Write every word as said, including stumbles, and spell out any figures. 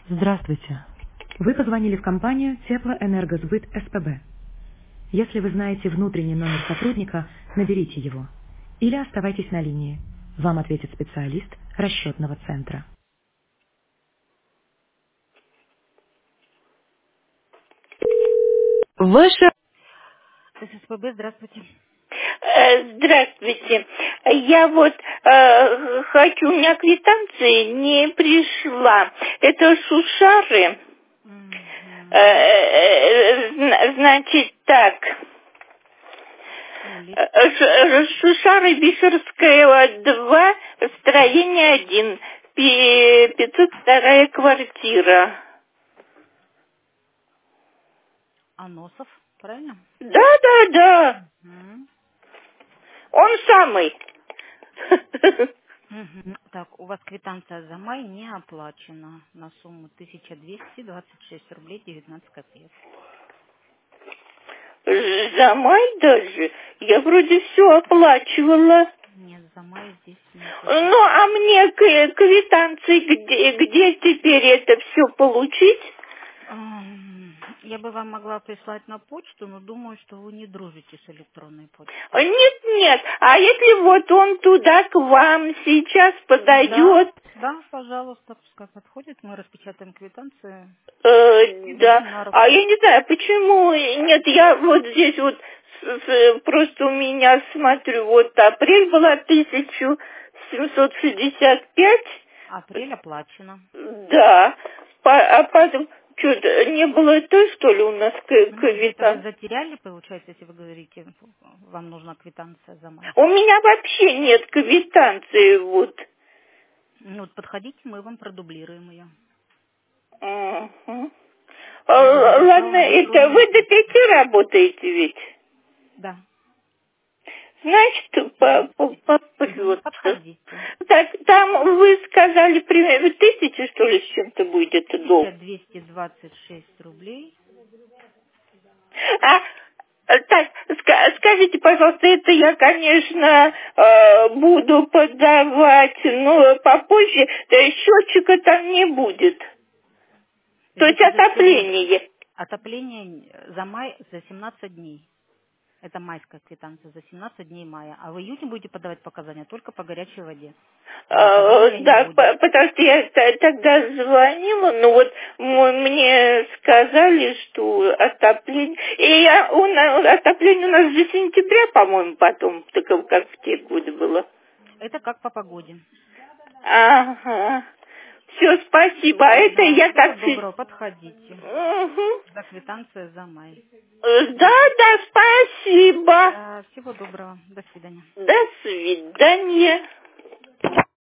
Здравствуйте. Вы позвонили в компанию Теплоэнергосбыт СПБ. Если вы знаете внутренний номер сотрудника, наберите его. Или оставайтесь на линии. Вам ответит специалист расчетного центра. Ваше... СПБ, здравствуйте. Э, Здравствуйте. Я вот э, хочу, у меня квитанция не пришла. Это Шушары. Э, Мгм. э, зна- Значит так. Ну, Э, Ш- Шушары Бишерская два, строение один, пи- пятьсот вторая квартира. Аносов, правильно? Да, да, да. Мгм. Он самый. Мгм. Так, у вас квитанция за май не оплачена на сумму тысяча двести двадцать шесть рублей девятнадцать копеек. За май даже? Я вроде все оплачивала. Нет, за май здесь нету. Ну, а мне к- квитанции где, где теперь это все получить? Ам, Я бы вам могла прислать на почту, но думаю, что вы не дружите с электронной почтой. Нет, нет. А если вот он туда к вам сейчас Да, подойдет? да, пожалуйста, пускай подходит, мы распечатаем квитанцию и Э, да. дадим на А я руки. не знаю, почему нет, я вот здесь вот с- с- просто у меня смотрю, вот апрель была тысяча семьсот шестьдесят пять. Апрель оплачено. Да. По- а потом, что-то не было той, что ли, у нас к- Ну, где-то вы квитанции? затеряли, получается, если вы говорите, вам нужна квитанция за май. У меня вообще нет квитанции, вот. Ну, вот подходите, мы вам продублируем ее. Мгм. Я бы А, написала ладно, на это электронную вы до почту. пяти работаете ведь? Да. Значит, по, по, Мгм, попрется. подходите. Так, там вы сказали, примерно, тысячи, что ли, с чем-то будет тысяча долг? двести двадцать шесть рублей. А, э, так, ска- скажите, пожалуйста, это я, конечно, э, буду подавать, но попозже, то есть счетчика там не будет. То есть Здесь идет всего отопление. отопление за май за семнадцать дней. Это майская квитанция за семнадцать дней мая. А в июне будете подавать показания только по горячей воде. Э, Водоподания не Да, будет. по- потому что я т- тогда звонила, но вот м- мне сказали, что отопление... И я, у на- отопление у нас же сентября, по-моему, потом, только как в те годы было. Это как по погоде. Ага. Все, спасибо. А это Да, я всего так... доброго, подходите. Мгм. За квитанция за май. Э, Да, да, спасибо. Да, всего доброго. До свидания. До свидания.